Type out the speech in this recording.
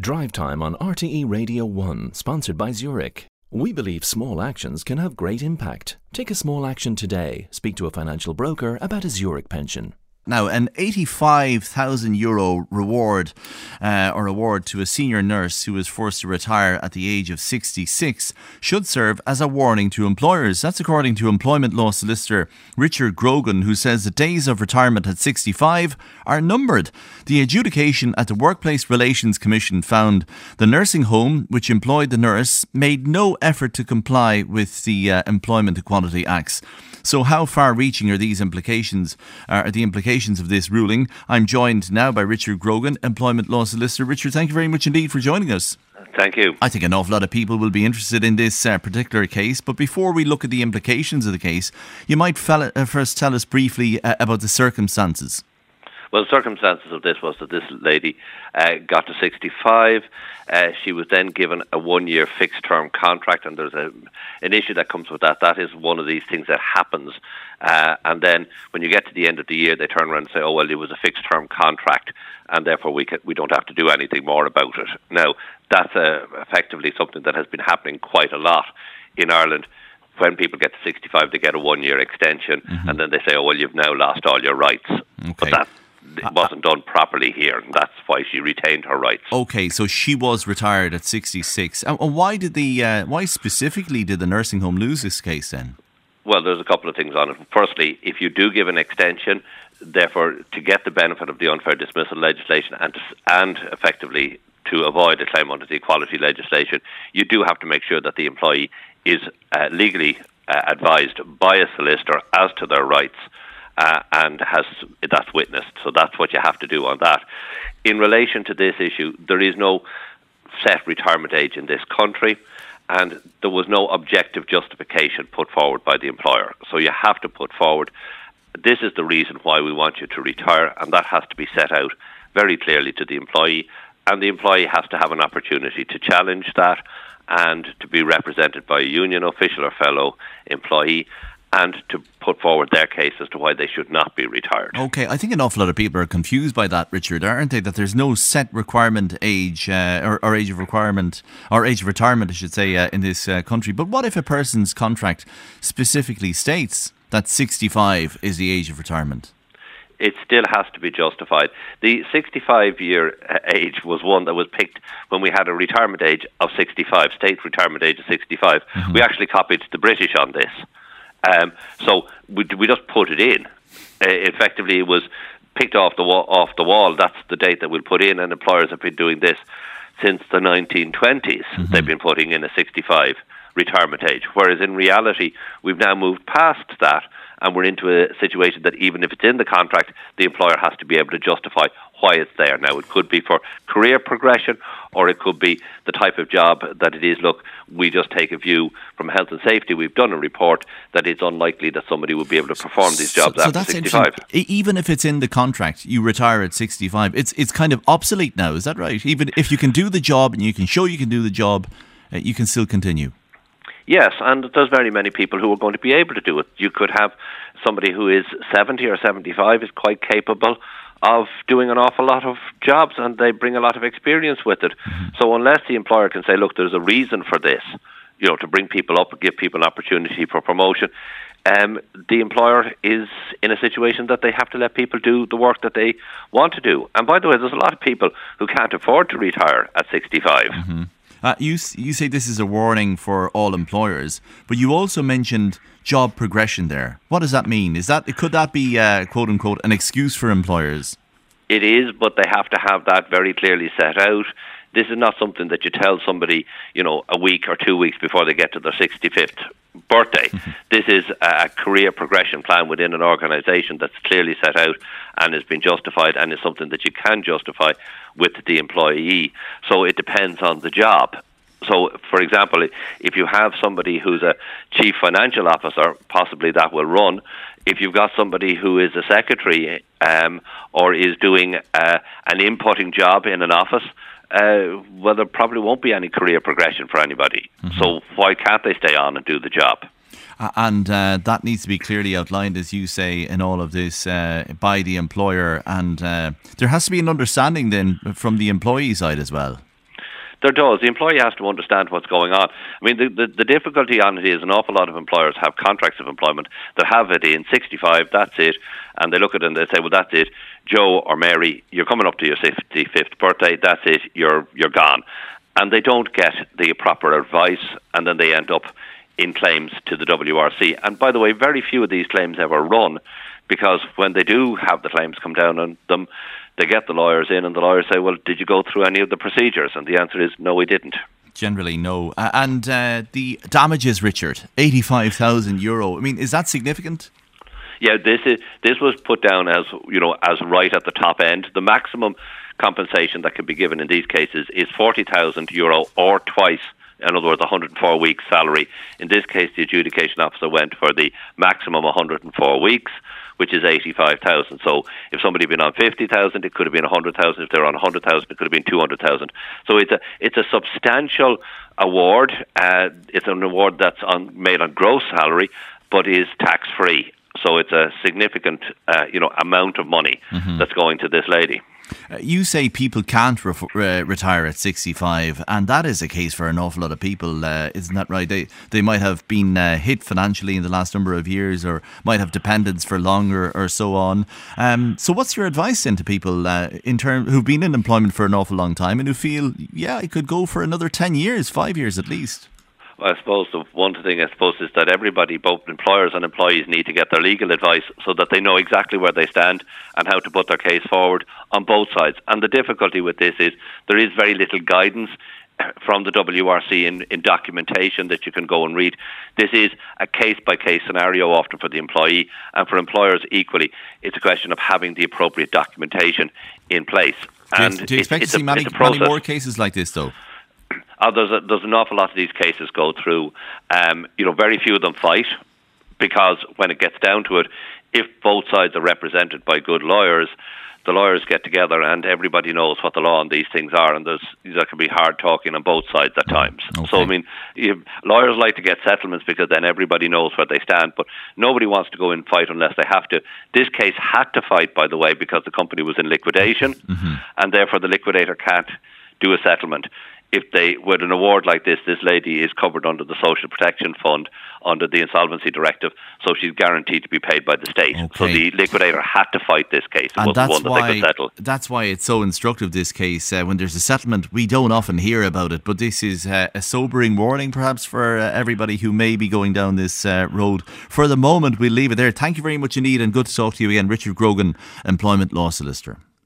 Drive Time on RTE Radio 1, sponsored by Zurich. We believe small actions can have great impact. Take a small action today. Speak to a financial broker about a Zurich pension. Now, an €85,000 reward to a senior nurse who was forced to retire at the age of 66 should serve as a warning to employers. That's according to employment law solicitor Richard Grogan, who says the days of retirement at 65 are numbered. The adjudication at the Workplace Relations Commission found the nursing home which employed the nurse made no effort to comply with the Employment Equality Acts. So how far-reaching are these implications? Are the implications of this ruling? I'm joined now by Richard Grogan, employment law solicitor. Richard, thank you very much indeed for joining us. Thank you. I think an awful lot of people will be interested in this particular case, but before we look at the implications of the case, you might first tell us briefly about the circumstances. Well, the circumstances of this was that this lady got to 65. She was then given a 1-year fixed-term contract, and there's an issue that comes with that. That is one of these things that happens. And then when you get to the end of the year, they turn around and say, oh, well, it was a fixed-term contract, and therefore we don't have to do anything more about it. Now, that's effectively something that has been happening quite a lot in Ireland. When people get to 65, they get a 1-year extension, and then they say, oh, well, you've now lost all your rights. Okay. But that wasn't done properly here, and that's why she retained her rights. Okay, so she was retired at 66. And why specifically did the nursing home lose this case then? Well, there's a couple of things on it. Firstly, if you do give an extension, therefore, to get the benefit of the unfair dismissal legislation and effectively to avoid a claim under the equality legislation, you do have to make sure that the employee is legally advised by a solicitor as to their rights. And that's witnessed. So that's what you have to do on that. In relation to this issue, there is no set retirement age in this country, and there was no objective justification put forward by the employer. So you have to put forward, this is the reason why we want you to retire, and that has to be set out very clearly to the employee, and the employee has to have an opportunity to challenge that and to be represented by a union official or fellow employee, and to put forward their case as to why they should not be retired. Okay, I think an awful lot of people are confused by that, Richard, aren't they? That there's no set requirement age, or age of requirement, or age of retirement, I should say, in this country. But what if a person's contract specifically states that 65 is the age of retirement? It still has to be justified. The 65-year age was one that was picked when we had a retirement age of 65, state retirement age of 65. Mm-hmm. We actually copied the British on this. So we just put it in. Effectively, it was picked off the wall. That's the date that we'll put in, and employers have been doing this since the 1920s. Mm-hmm. They've been putting in a 65 retirement age, whereas in reality, we've now moved past that, and we're into a situation that even if it's in the contract, the employer has to be able to justify why it's there. Now, it could be for career progression, or it could be the type of job that it is. Look, we just take a view from health and safety. We've done a report that it's unlikely that somebody will be able to perform these jobs after 65. Even if it's in the contract, you retire at 65, it's kind of obsolete now, is that right? Even if you can do the job and you can show you can do the job, you can still continue. Yes, and there's very many people who are going to be able to do it. You could have somebody who is 70 or 75 is quite capable of doing an awful lot of jobs, and they bring a lot of experience with it. Mm-hmm. So unless the employer can say, look, there's a reason for this, to bring people up, give people an opportunity for promotion, the employer is in a situation that they have to let people do the work that they want to do. And by the way, there's a lot of people who can't afford to retire at 65. Mm-hmm. You say this is a warning for all employers, but you also mentioned job progression there. What does that mean? Could that be, quote unquote, an excuse for employers? It is, but they have to have that very clearly set out. This is not something that you tell somebody, a week or 2 weeks before they get to their 65th birthday. This is a career progression plan within an organisation that's clearly set out and has been justified, and is something that you can justify with the employee. So it depends on the job. So, for example, if you have somebody who's a chief financial officer, possibly that will run. If you've got somebody who is a secretary or is doing an inputting job in an office, well, there probably won't be any career progression for anybody. Mm-hmm. So why can't they stay on and do the job? And that needs to be clearly outlined, as you say, in all of this by the employer. And there has to be an understanding then from the employee side as well. There does. The employee has to understand what's going on. I mean, the difficulty on it is an awful lot of employers have contracts of employment that have it in 65, that's it, and they look at it and they say, well, that's it, Joe or Mary, you're coming up to your 65th birthday, that's it, you're gone. And they don't get the proper advice, and then they end up in claims to the WRC. And by the way, very few of these claims ever run, because when they do have the claims come down on them, they get the lawyers in and the lawyers say, well, did you go through any of the procedures? And the answer is, no, we didn't. Generally, no. And the damages, Richard, €85,000. I mean, is that significant? Yeah, this was put down as, as right at the top end. The maximum compensation that can be given in these cases is €40,000 or twice, in other words, 104 weeks salary. In this case, the adjudication officer went for the maximum 104 weeks, which is 85,000. So if somebody had been on 50,000, it could have been 100,000. If they're on 100,000, it could have been 200,000. So it's a substantial award. It's an award that's made on gross salary, but is tax free. So it's a significant, amount of money that's going to this lady. You say people can't retire at 65, and that is a case for an awful lot of people, isn't that right? They might have been hit financially in the last number of years, or might have dependents for longer, or so on. So what's your advice then to people who've been in employment for an awful long time and who feel, I could go for another 10 years, 5 years at least? I suppose the one thing is that everybody, both employers and employees, need to get their legal advice so that they know exactly where they stand and how to put their case forward on both sides. And the difficulty with this is there is very little guidance from the WRC in documentation that you can go and read. This is a case-by-case scenario often for the employee, and for employers equally. It's a question of having the appropriate documentation in place. Do you expect to see many more cases like this, though? There's an awful lot of these cases go through. Very few of them fight, because when it gets down to it, if both sides are represented by good lawyers, the lawyers get together and everybody knows what the law on these things are, and there can be hard talking on both sides at times. Okay. So, I mean, lawyers like to get settlements because then everybody knows where they stand, but nobody wants to go in and fight unless they have to. This case had to fight, by the way, because the company was in liquidation, and therefore the liquidator can't do a settlement. With an award like this lady is covered under the Social Protection Fund, under the Insolvency Directive, so she's guaranteed to be paid by the state. Okay. So the liquidator had to fight this case. It wasn't one that they could settle. That's why it's so instructive, this case. When there's a settlement, we don't often hear about it, but this is a sobering warning, perhaps, for everybody who may be going down this road. For the moment, we'll leave it there. Thank you very much indeed, and good to talk to you again. Richard Grogan, Employment Law Solicitor.